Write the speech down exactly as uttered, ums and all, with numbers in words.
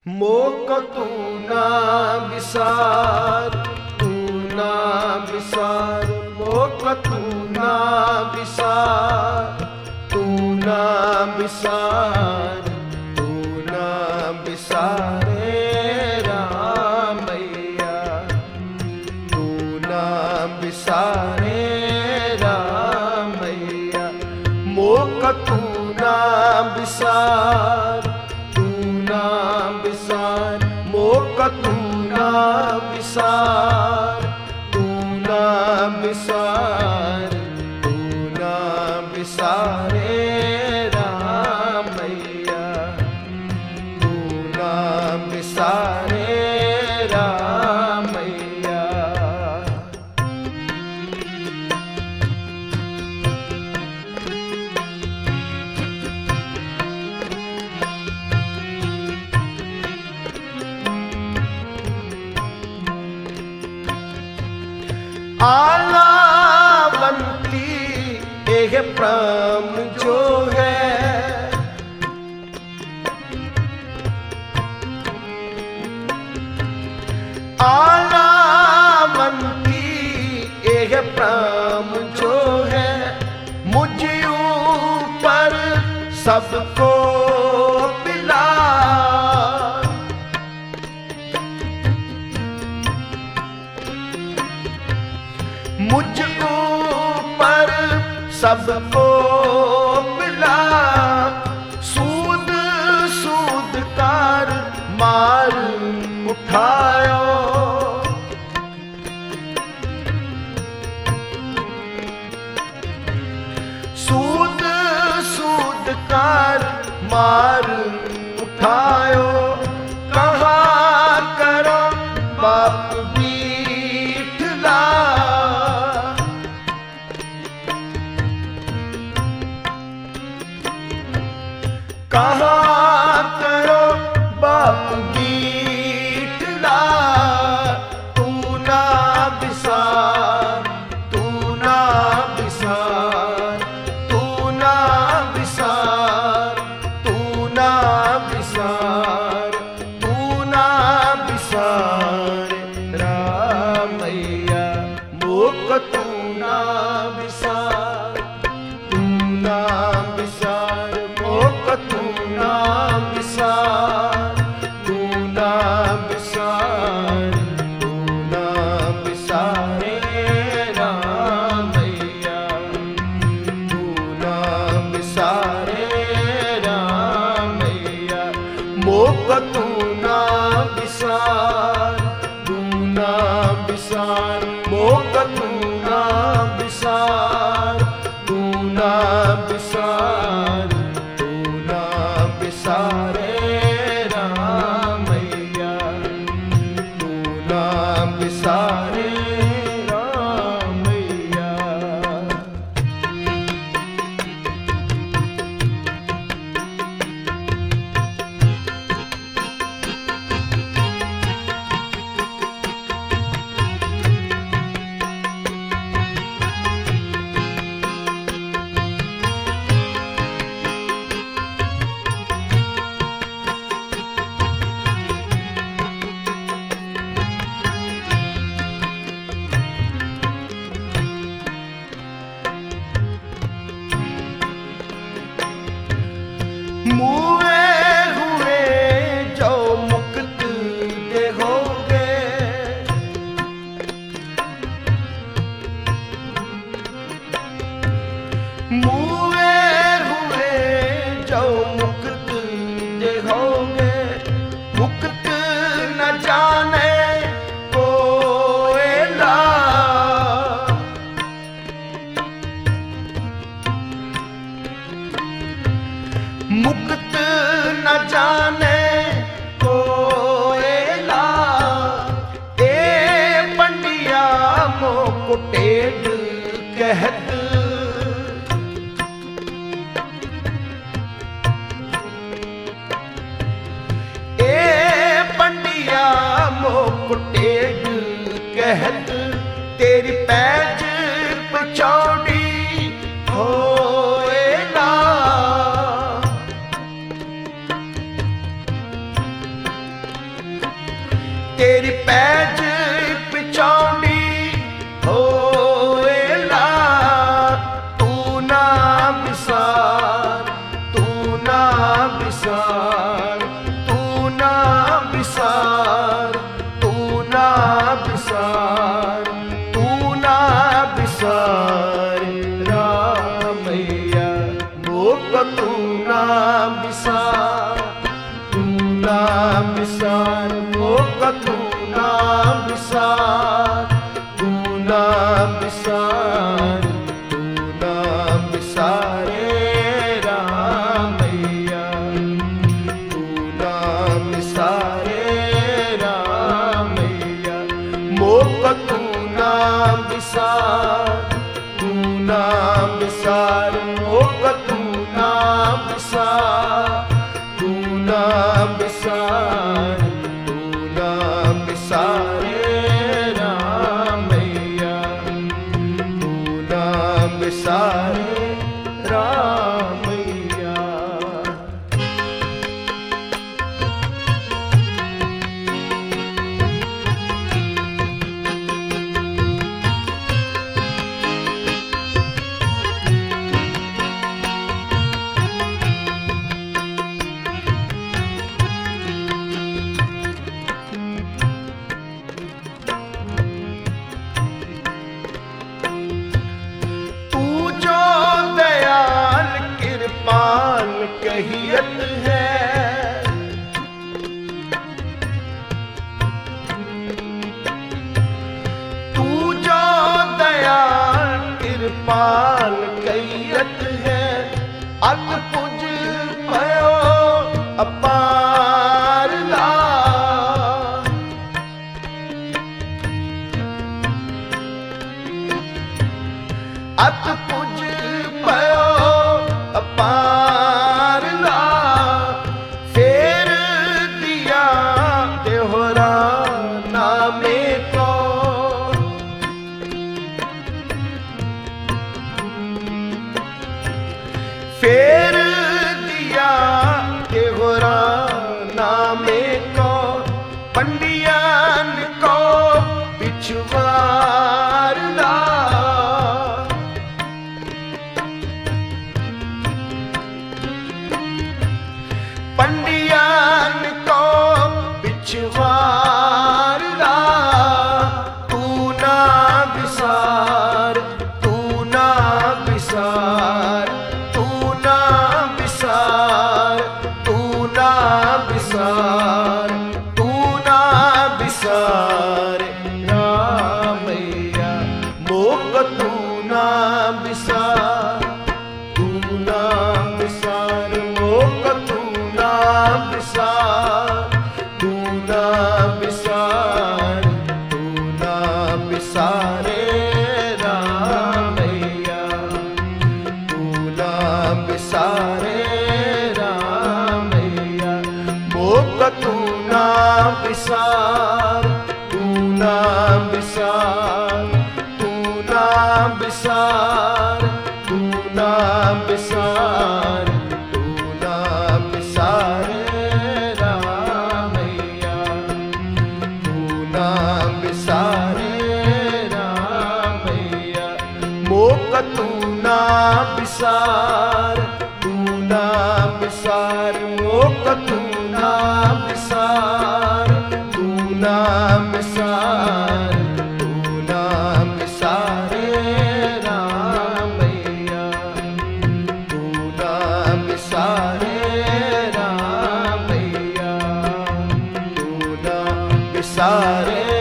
Mock तू ना विसार, तू ना विसार, मोक तू ना विसार, तू ना विसार, तू ना विसारे रामैया, तू ना विसारे रामैया, मोक तू ना विसार, विसार, मोक तू ना विसार, तू ना विसार, तू ना विसारे रामैया, तू ना विसारे रामैया। आलावंती एक प्राण जो है, आलावंती एक प्राण जो है, मुझ ऊपर सबको पिला, मुझ ऊपर सबको मिला, सूद सूद कर मार उठायो, सूद सूद कर मार उठायो, कहा करो बाप बीठला, कहा करो बाप बीठला, तू ना विसार, तू ना विसार, तू ना विसार, तू ना विसार, तू ना विसार रामैया, मोक तू ना विसार, तू ना विसार, मोक तू ना विसार, तू ना विसार, तू ना विसारे रामैया, तू ना विसारे रामैया, मोक तू ना विसार, तू ना विसार, मोक तू ना विसार, तू ना विसार, तू ना विसारे रामैया, तू ना विसारे रामैया। मुए हुए जो मुक्त देखोगे, मुए हुए जो मुक्त देखोगे, मुक्त न जाने कोयला, मुक्त न जाने कोयला, ए पंडिया मोक टेढ़ कहत, ए पंडिया मोक टेढ़ कहत, तेरी पैज पचौड़ी होएला, तेरी पैज पिछौड़ी होए ला तू ना विसार तू ना विसार तू ना विसार तू ना विसार तू ना विसार रामैया मोक तू ना विसार तू ना विसार मोक तू ना विसार तू ना विसार तू ना विसारे रामैया तू ना विसारे रामैया मोक तू ना विसार तू ना विसार मोक तू ना विसार तू ना विसार तू ना विसारे रामैया तू ना विसारे रामैया। कृपाल कहियत है तू जो दयाल कृपाल कहियत है अत पुज पयो अपार ला अत पुज पयो अपार ला फेर दिया देहरा नामे को फेर दिया देहरा नामे को पंडियन को बिछवार ला पंडियन को बिछवार ला तू ना विसार तू ना विसार तू ना विसार तू ना विसार तू ना विसार रामैया मोक तू ना विसार तू ना विसार मोक तू ना विसार तू ना विसार तू ना विसारे रामैया तू ना विसारे रामैया मोक तू ना विसार तू ना विसार तू ना विसार तू ना विसार तू ना विसारे रामैया तू ना विसारे रामैया मोक तू ना विसार तू ना विसार मोक तू ना विसार तू ना विसार तू ना विसारे रामैया तू ना विसारे रामैया तू ना विसारे